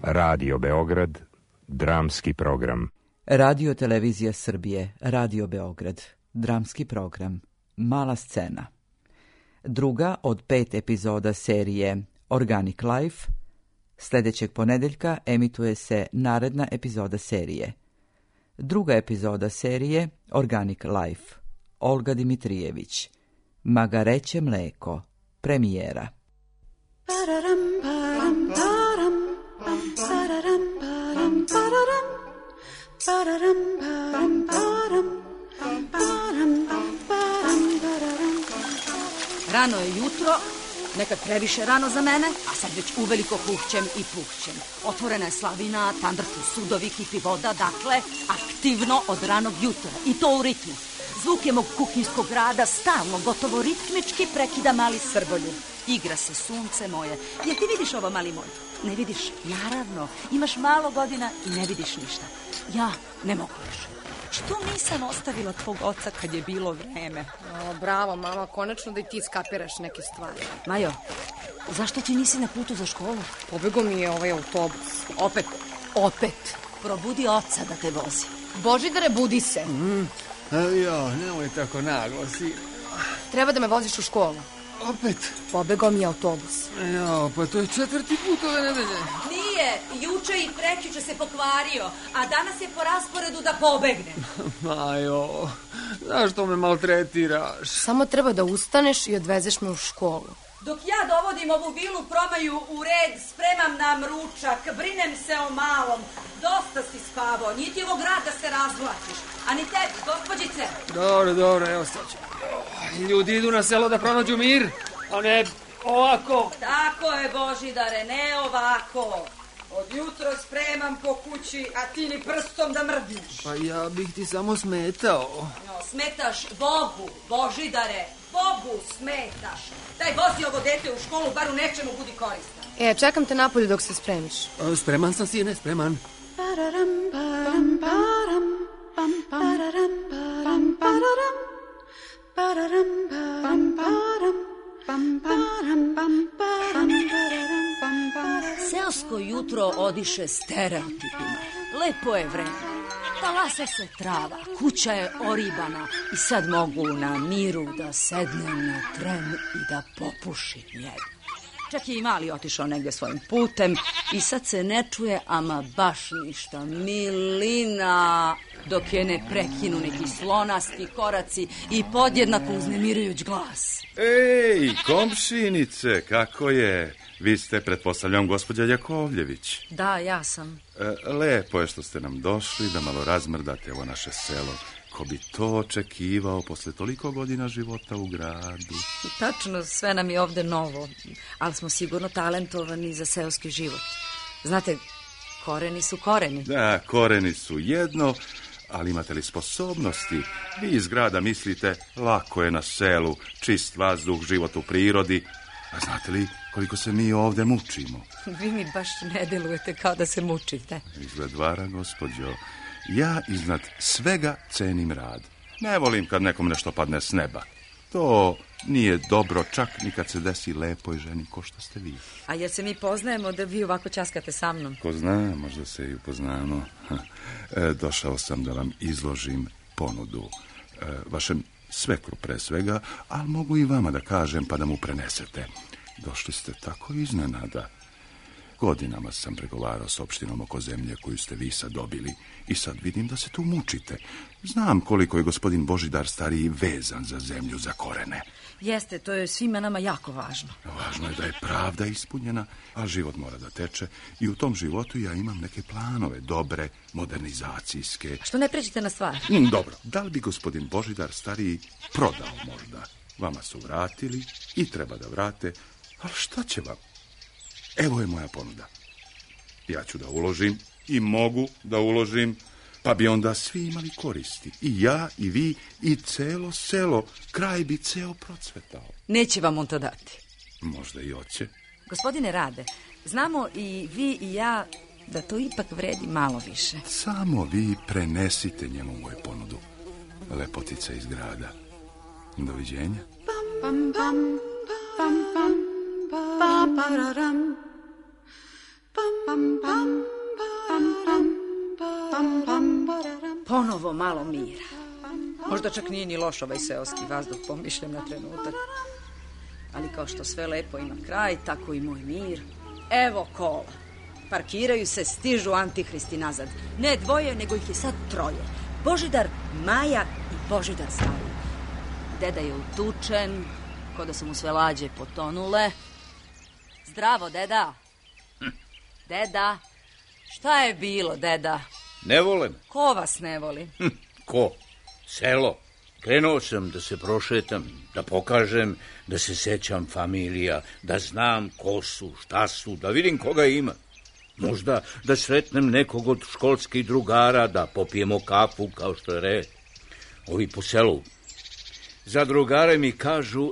Radio Beograd, dramski program. Radio Televizija Srbije, Radio Beograd, dramski program, Mala scena. Druga od 5 epizoda serije Organic Life. Sljedećeg ponedeljka emituje se naredna epizoda serije. Druga epizoda serije Organic Life. Olga Dimitrijević. Magareće mleko. Premijera. Rano je jutro, nekad previše rano za mene, a sad već uveliko puhćem i puhćem. Otvorena je slavina, tandrču sudovi, kipi voda, dakle, aktivno od ranog jutra. I to u ritmu. Zvuke mog kuhinjskog rada stalno, gotovo ritmički prekida mali srbolju. Igra se sunce moje. Jel ti vidiš ovo, mali moj? Ne vidiš? Naravno. Imaš malo godina i ne vidiš ništa. Ja ne mogu više. Što nisam ostavila tvog oca kad je bilo vreme? Bravo, mama, konačno da i ti skapiraš neke stvari. Majo, zašto ti nisi na putu za školu? Pobegao mi je ovaj autobus. Opet. Probudi oca da te vozi. Božidare, budi se. Nemoj tako naglo, si. Treba da me voziš u školu. Opet? Pobegao mi je autobus. Pa to je 4. put ove nedelje. Nije, juče i prekjuče se pokvario, a danas je po rasporedu da pobegne. Majo, zašto me maltretiraš? Samo treba da ustaneš i odvezeš me u školu. Dok ja dovodim ovu vilu promaju u red, spremam nam ručak, brinem se o malom. Dosta si spavao, nije ti ovog rada se razvlačiš. A ni tebi, gospođice. Dobro, evo sad ću. Ljudi idu na selo da pronađu mir, a ne ovako. Tako je, Božidare, ne ovako. Od jutro spremam po kući, a ti ni prstom da mrdiš. Pa ja bih ti samo smetao. Smetaš Bogu, Božidare, Bogu smetaš. Daj, vozi ovo dete u školu, bar u nečemu budi koristan. Čekam te napolju dok se spremiš. Spreman sam, sine, spreman. Seosko jutro odiše stereotipima. Lepo je vreme. Talasa se trava, kuća je oribana i sad mogu na miru da sednem na tren i da popušim jednu. Čak je i mali otišao negdje svojim putem i sad se ne čuje ama baš ništa. Milina, dok je ne prekinu neki slonasti koraci i podjednako uznemirujuć glas. Ej, komšinice, kako je? Vi ste, pretpostavljam, gospođa Jakovljević. Da, ja sam. Lepo je što ste nam došli da malo razmrdate ovo naše selo. Ko bi to očekivao posle toliko godina života u gradu? Tačno, sve nam je ovde novo, ali smo sigurno talentovani za seoski život. Znate, koreni su koreni. Da, koreni su jedno, ali imate li sposobnosti? Vi iz grada mislite, lako je na selu, čist vazduh, život u prirodi. A znate li koliko se mi ovde mučimo? Vi mi baš ne delujete kao da se mučite. Izgled vara, gospođo. Ja iznad svega cenim rad. Ne volim kad nekom nešto padne s neba. To nije dobro čak ni kad se desi lepoj ženi ko što ste vi. A jer se mi poznajemo da vi ovako ćaskate sa mnom? Ko zna, možda se i upoznamo. Došao sam da vam izložim ponudu. Vašem svekru pre svega, ali mogu i vama da kažem pa da mu prenesete. Došli ste tako iznenada. Godinama sam pregovarao s opštinom oko zemlje koju ste vi sad dobili i sad vidim da se tu mučite. Znam koliko je gospodin Božidar stariji vezan za zemlju, za korene. Jeste, to je svima nama jako važno. Važno je da je pravda ispunjena, a život mora da teče i u tom životu ja imam neke planove, dobre, modernizacijske. Što ne pređete na stvar? Dobro, da li bi gospodin Božidar stariji prodao možda? Vama su vratili i treba da vrate, ali šta će vam? Evo je moja ponuda. Ja ću da uložim i mogu da uložim, pa bi onda svi imali koristi. I ja, i vi, i celo selo. Kraj bi ceo procvetao. Neće vam on to dati. Možda i hoće. Gospodine Rade, znamo i vi i ja da to ipak vredi malo više. Samo vi prenesite njemu moju ponudu. Lepotica iz grada. Doviđenja. Pam, pam, pam, pam, pam, pararam. Ponovo malo mira. Možda čak nije ni loš ovaj seoski vazduh, pomišljam na trenutak. Ali kao što sve lepo ima kraj, tako i moj mir. Evo kola. Parkiraju se, stižu antihristi nazad. Ne dvoje, nego ih je sad troje. Božidar, Maja i Božidar Stavlja. Deda je utučen, ko da su mu sve lađe potonule. Zdravo, deda. Deda, šta je bilo, deda? Ne vole me. Ko vas ne voli? Ko? Selo. Krenuo sam da se prošetam, da pokažem, da se sećam familija, da znam ko su, šta su, da vidim koga ima. Možda da sretnem nekog od školskih drugara, da popijemo kafu, kao što je red. Ovi po selu. Za drugare mi kažu,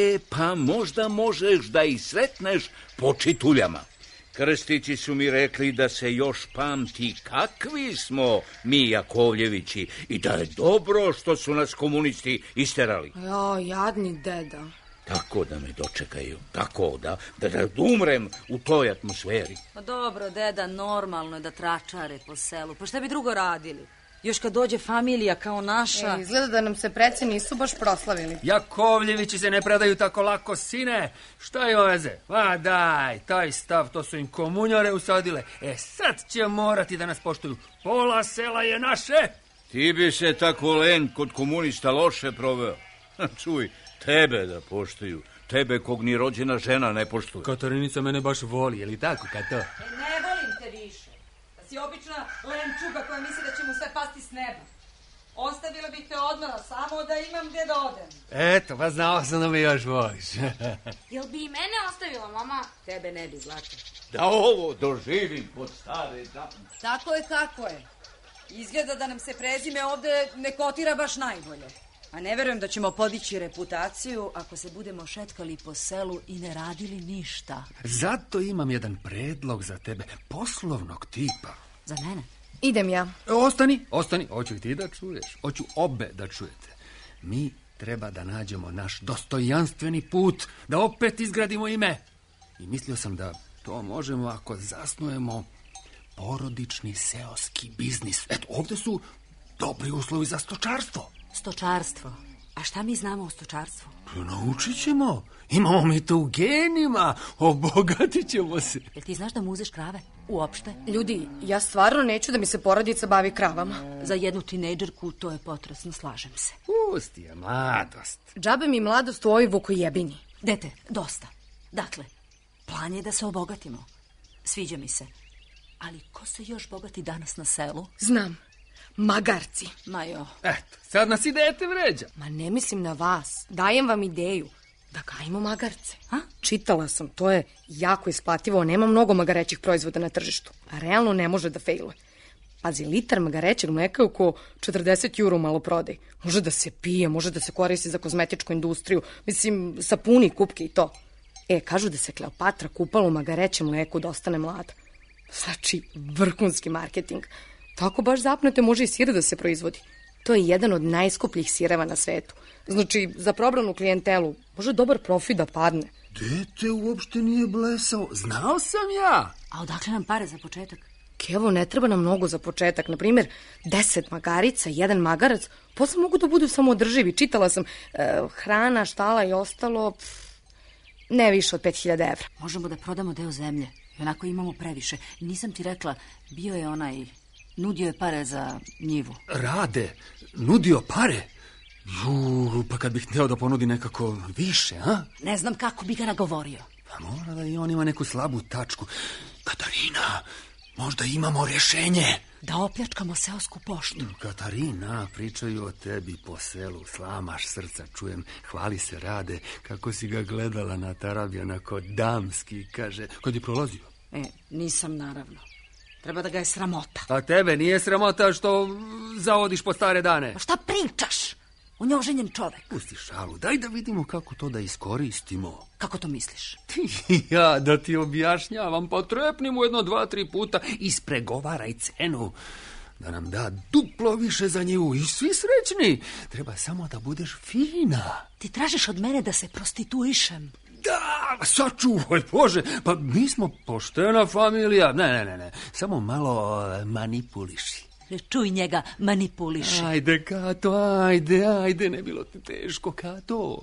pa možda možeš da ih sretneš po čituljama. Krstići su mi rekli da se još pamti kakvi smo mi Jakovljevići i da je dobro što su nas komunisti isterali. Jadni deda. Tako da me dočekaju, tako da umrem u toj atmosferi. Pa dobro, deda, normalno je da tračare po selu. Pa šta bi drugo radili? Još kad dođe familija kao naša... Izgleda da nam se preci nisu baš proslavili. Jakovljevići se ne predaju tako lako, sine. Šta je veze? Ma daj, taj stav, to su im komunjare usadile. Sad će morati da nas poštuju. Pola sela je naše. Ti bi se tako len kod komunista loše proveo. Čuj, tebe da poštuju. Tebe kog ni rođena žena ne poštuje. Katarinica mene baš voli, je li tako, Kato? Ne volim te više. Da si obična lemčuga koja misli da će mu sve pasti s neba. Ostavila bih te odmah, samo da imam gde da odem. Eto, pa znao sam da me još voliš. Jel bi i mene ostavila, mama? Tebe ne bi, Zlata. Da ovo doživim pod stare dane. Tako je, kako je. Izgleda da nam se prezime ovde ne kotira baš najbolje. A ne verujem da ćemo podići reputaciju ako se budemo šetkali po selu i ne radili ništa. Zato imam jedan predlog za tebe, poslovnog tipa. Za mene? Idem ja. Ostani, hoću i ti da čuješ, hoću obe da čujete. Mi treba da nađemo naš dostojanstveni put, da opet izgradimo ime. I mislio sam da to možemo ako zasnujemo porodični seoski biznis. Eto, ovde su dobri uslovi za stočarstvo. Stočarstvo? A šta mi znamo o stočarstvu? Naučit ćemo. Imamo mi to u genima. Obogatit ćemo se. Jel ti znaš da muzeš krave? Uopšte? Ljudi, ja stvarno neću da mi se porodica bavi kravama. Za jednu tinejdžerku to je potresno, slažem se. Pusti je mladost. Džabe mi mladost u ovoj vukojebini. Dete, dosta. Dakle, plan je da se obogatimo. Sviđa mi se. Ali ko se još bogati danas na selu? Znam. Magarci. Ma jo. Eto, sad nas i dete vređa. Ma ne mislim na vas. Dajem vam ideju da gajimo magarce. A? Čitala sam, to je jako isplativo. Nema mnogo magarećih proizvoda na tržištu. A realno ne može da fejluje. Pazi, litar magarećeg mleka je oko 40 € u maloprodaj. Može da se pije, može da se koristi za kozmetičku industriju. Mislim, sapuni, kupke i to. Kažu da se Kleopatra kupala u magarećem mleku da ostane mlada. Znači, vrhunski marketing. Tako baš zapnete može i sir da se proizvodi. To je jedan od najskupljih sireva na svetu. Znači, za probranu klijentelu može dobar profit da padne. Dete uopšte nije blesao. Znao sam ja. A odakle nam pare za početak? Kevo, ne treba nam mnogo za početak. Naprimjer, 10 magarica, 1 magarac, posle mogu da budu samoodrživi. Čitala sam hrana, štala i ostalo, ne više od 5.000 €. Možemo da prodamo deo zemlje. I onako imamo previše. Nisam ti rekla, bio je onaj... Nudio je pare za njivu. Rade? Nudio pare? Pa kad bih hteo da ponudi nekako više, a? Ne znam kako bi ga nagovorio. Pa mora da i on ima neku slabu tačku. Katarina, možda imamo rješenje. Da opljačkamo seosku poštu. Katarina, pričaju o tebi po selu, slamaš srca, čujem. Hvali se Rade, kako si ga gledala na Tarabjana kod damski, kaže. Kad je prolazio? Nisam, naravno. Treba da ga je sramota. A tebe nije sramota što zavodiš po stare dane? Pa šta pričaš? On je oženjen čovek. Pusti šalu, daj da vidimo kako to da iskoristimo. Kako to misliš? Ja da ti objašnjavam, potrepni mu 1, 2, 3 puta, ispregovaraj cenu. Da nam da duplo više za nju i svi srećni. Treba samo da budeš fina. Ti tražiš od mene da se prostituišem. Da, sačuvaj, Bože, pa mi smo poštena familija. Ne, samo malo manipuliši. Čuj njega, manipuliši. Ajde, Kato, ajde, ne bilo ti teško, Kato.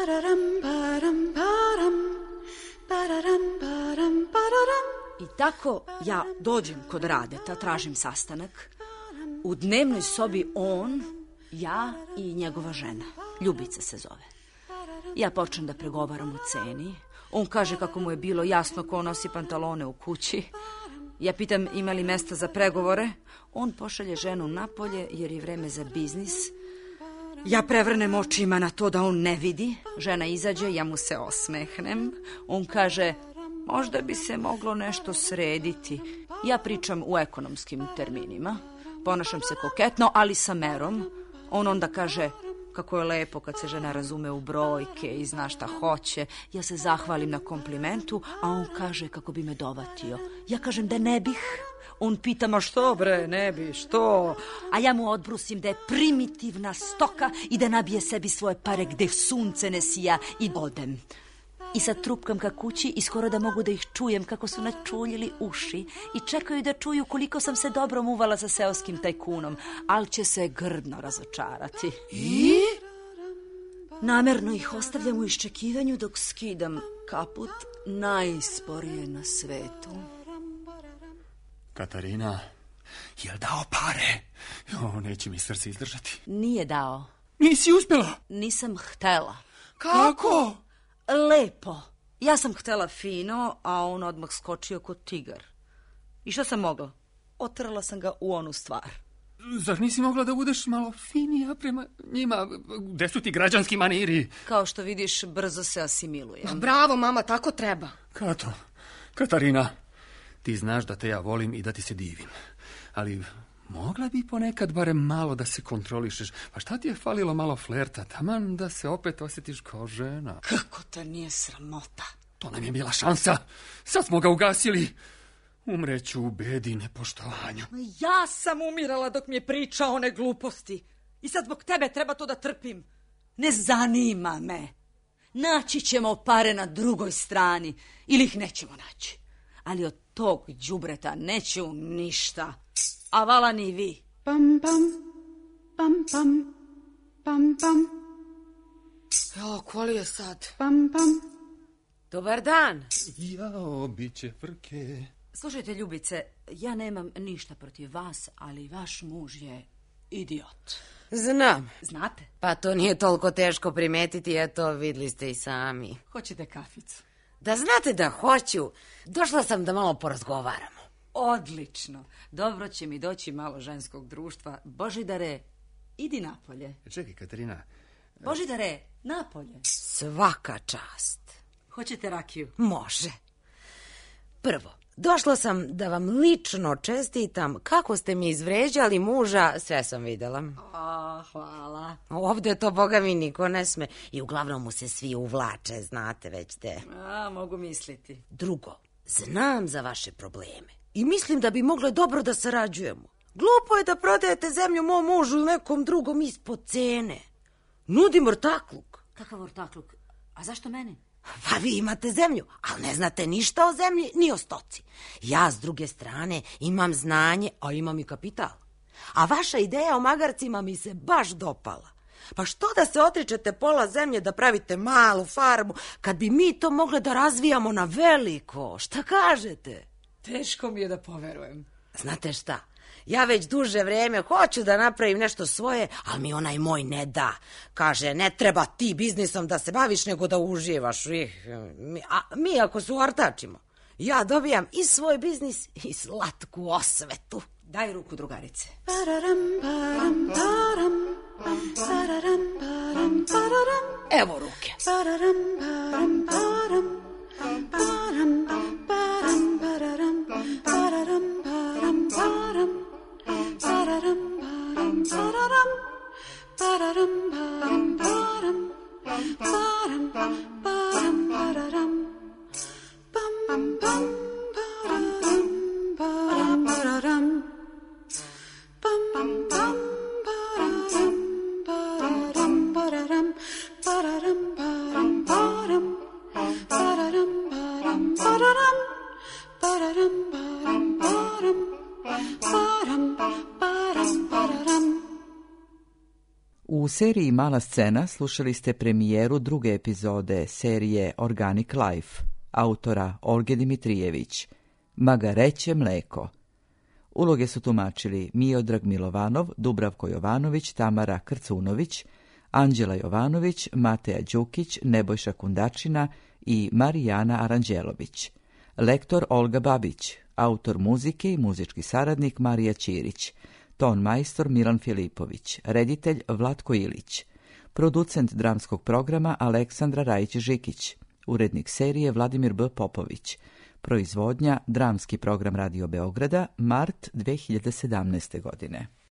I tako ja dođem kod Radeta, tražim sastanak. U dnevnoj sobi on, ja i njegova žena. Ljubica se zove. Ja počnem da pregovaram o ceni. On kaže kako mu je bilo jasno ko nosi pantalone u kući. Ja pitam ima li mesta za pregovore. On pošalje ženu napolje jer je vreme za biznis. Ja prevrnem očima na to da on ne vidi. Žena izađe, ja mu se osmehnem. On kaže, možda bi se moglo nešto srediti. Ja pričam u ekonomskim terminima. Ponašam se koketno, ali sa merom. On onda kaže kako je lepo kad se žena razume u brojke i zna šta hoće. Ja se zahvalim na komplimentu, a on kaže kako bi me dovatio. Ja kažem da ne bih. On pita, ma što bre, ne bi, što? A ja mu odbrusim da je primitivna stoka i da nabije sebi svoje pare gde sunce ne sija i odem. I sad trupkam ka kući i skoro da mogu da ih čujem kako su načuljili uši i čekaju da čuju koliko sam se dobro muvala sa seoskim tajkunom, ali će se grdno razočarati. I? Namerno ih ostavljam u iščekivanju dok skidam kaput najsporije na svetu. Katarina, jel dao pare? Neće mi srce izdržati. Nije dao. Nisi uspjela? Nisam htela. Kako? Lepo. Ja sam htela fino, a on odmah skočio kod tigar. I šta sam mogla? Otrla sam ga u onu stvar. Zar nisi mogla da budeš malo finija prema njima? Gde su ti građanski maniri? Kao što vidiš, brzo se asimilujem. Bravo, mama, tako treba. Kato, Katarina, ti znaš da te ja volim i da ti se divim. Ali mogla bi ponekad barem malo da se kontrolišeš. Pa šta ti je falilo malo flerta? Taman da se opet osjetiš kao žena. Kako te nije sramota? To nam je bila šansa. Sad smo ga ugasili. Umreću u bedi i nepoštovanju. Ja sam umirala dok mi je pričao one gluposti. I sad zbog tebe treba to da trpim. Ne zanima me. Naći ćemo pare na drugoj strani. Ili ih nećemo naći. Ali od tog đubreta neću ništa. A vala ni vi. Pam, pam, pam, pam, pam, pam. Jo, koli je sad? Pam, pam. Dobar dan. Jao, bit će frke. Slušajte, Ljubice, ja nemam ništa protiv vas, ali vaš muž je idiot. Znam. Znate? Pa to nije toliko teško primetiti, eto, vidjeli ste i sami. Hoćete kaficu? Da znate da hoću, došla sam da malo porazgovaramo. Odlično. Dobro će mi doći malo ženskog društva. Božidare, idi napolje. Čekaj, Katarina. Božidare, napolje. Svaka čast. Hoćete rakiju? Može. Prvo, došla sam da vam lično čestitam kako ste mi izvređali muža, sve sam videla. Hvala. Ovdje to, boga mi, niko ne sme i uglavnom mu se svi uvlače, znate već te. Mogu misliti. Drugo, znam za vaše probleme i mislim da bi mogle dobro da sarađujemo. Glupo je da prodajete zemlju mom mužu ili nekom drugom ispod cene. Nudim ortakluk. Kakav ortakluk? A zašto meni? Pa vi imate zemlju, ali ne znate ništa o zemlji ni o stoci. Ja s druge strane imam znanje, a imam i kapital. A vaša ideja o magarcima mi se baš dopala. Pa što da se odričete pola zemlje da pravite malu farmu, kad bi mi to mogli da razvijamo na veliko? Šta kažete? Teško mi je da poverujem. Znate šta? Ja već duže vrijeme hoću da napravim nešto svoje, ali mi onaj moj ne da. Kaže, ne treba ti biznisom da se baviš, nego da uživaš. A mi ako se uortačimo, ja dobijam i svoj biznis i slatku osvetu. Daj ruku, drugarice. Evo ruke. U seriji Mala scena slušali ste premijeru druge epizode serije Organic Life, autora Olge Dimitrijević, Magareće mleko. Uloge su tumačili Miodrag Milovanov, Dubravko Jovanović, Tamara Krcunović, Anđela Jovanović, Mateja Đukić, Nebojša Kundačina i Marijana Aranđelović. Lektor Olga Babić, autor muzike i muzički saradnik Marija Ćirić, ton majstor Milan Filipović, reditelj Vlatko Ilić, producent dramskog programa Aleksandra Rajić-Žikić, urednik serije Vladimir B. Popović, proizvodnja Dramski program Radio Beograda, mart 2017. godine.